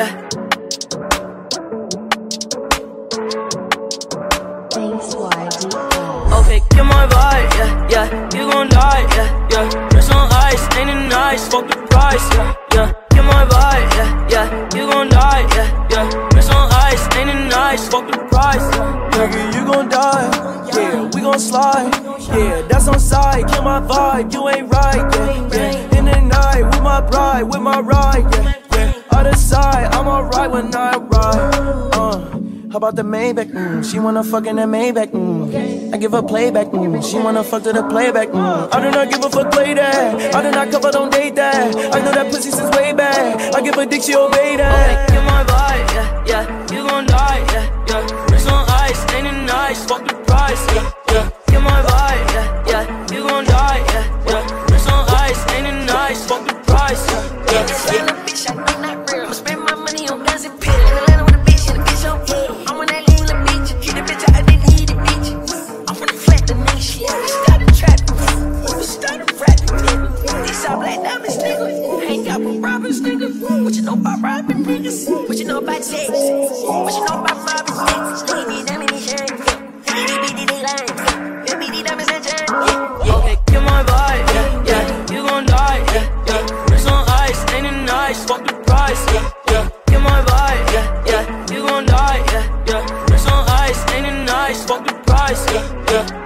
yeah. Okay, get my vibe, yeah, yeah. You gon' die, yeah, yeah. Dress on ice, ain't it nice? Fuck the price, yeah, yeah. Get my vibe, yeah, yeah. You gon' die, yeah, yeah. Dress on ice, ain't it nice? Fuck the price, yeah. Nigga, you gon' die, yeah. We gon' slide, yeah. That's on side, kill my vibe. You ain't right, yeah, yeah. In the night with my bride, with my ride, yeah, yeah. Other side, I'm alright when I ride. How about the Maybach? She wanna fuck in the Maybach. I give her playback. She wanna fuck to the playback. I do not give a fuck, play that. I do not cover, don't date that. I know that pussy since way back. I give a dick, she obey that. Okay, get my vibe, yeah, yeah. You gon' die, yeah, yeah. Dress on ice, ain't it nice? Fuck the price, yeah, yeah. Get my vibe, yeah, yeah. You gon' die, yeah, yeah. Dress on ice, ain't it nice? Fuck the price, yeah, yeah. Bitch, I know not real. I'ma spend my money on guns and pills. In Atlanta with a bitch and a bitch on food. I'm on that lean little bitch. Keep the bitch, I didn't need the bitch. I'm finna flat the nation. We started trapping. We started rapping. These all black diamonds, nigga. Hang out with robbers, nigga. What you know about robbing niggas? What you know about sex? What you know about robbing niggas? Nigga be dumb in his shirt. BD they lying. BD diamonds and jerk. Okay, get my vibe, yeah, yeah. You gon' die, yeah, yeah. Dress on ice, ain't it nice? Fuck the price, yeah, yeah. Get my vibe, yeah, yeah. You gon' die, yeah, yeah. Dress on ice, ain't it nice? Fuck the price, yeah, yeah.